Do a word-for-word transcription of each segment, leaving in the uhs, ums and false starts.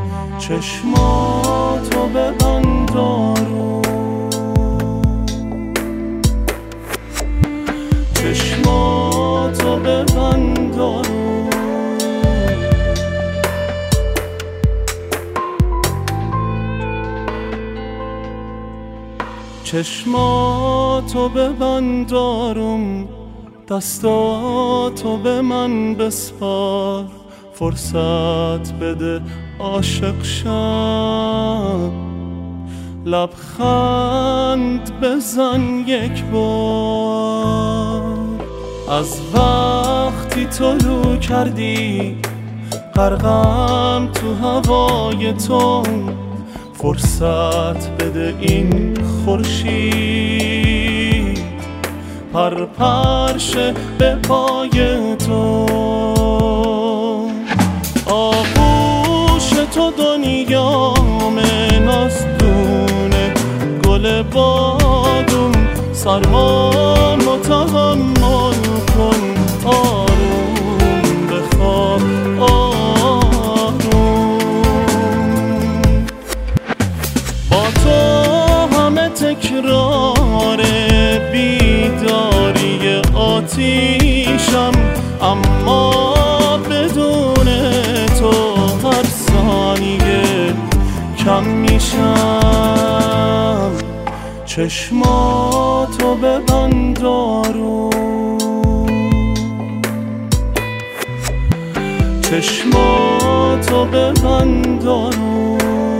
چشماتو ببند آروم، چشماتو ببند آروم، چشماتو ببند آروم، دستاتو به من بسپار، فرصت بده عاشق شم، لبخند بزن یک بار. از وقتی طلوع کردی غرقم تو هوای تو، فرصت بده این خورشید پر پرشه به پای تو. آغوش تو دنیامه، نازدونه گل بادوم، سرمامو تحمل کن، آروم بخواب آروم. با تو همه تکرار بیداری آتیشم، اما بدون تو هر ثانیه کم میشم. چشماتو ببند آروم، چشماتو ببند آروم.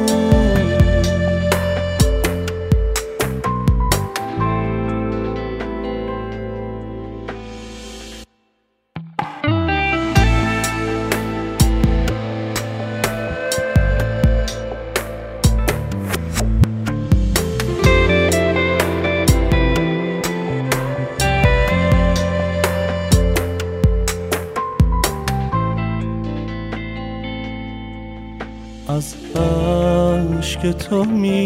از عشق تو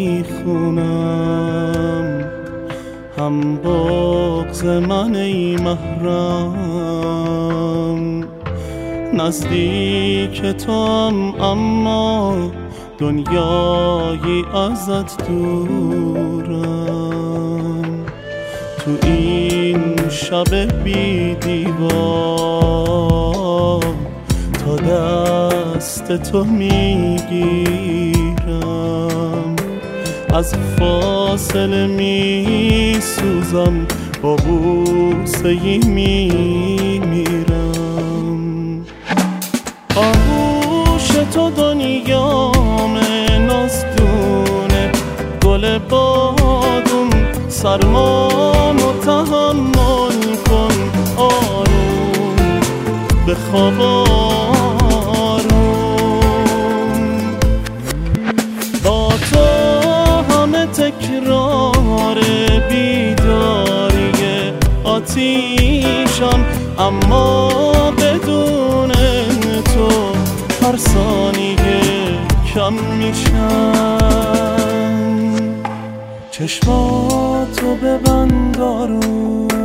میخونم هم بغض من ای محرم، نزدیک تو هم اما دنیایی ازت دورم. تو این شب بی دیوار تا دست تو میگیرم، از فاصله میسوزم، با بوسه ای میمیرم. آغوش تو دنیامه، نازدونه گل بادوم، سرمامو تحمل کن، آروم بخواب آروم. با تو همه تکرار بیداری آتیشم، اما بدون تو هر ثانیه کم میشم. چشماتو ببند آروم،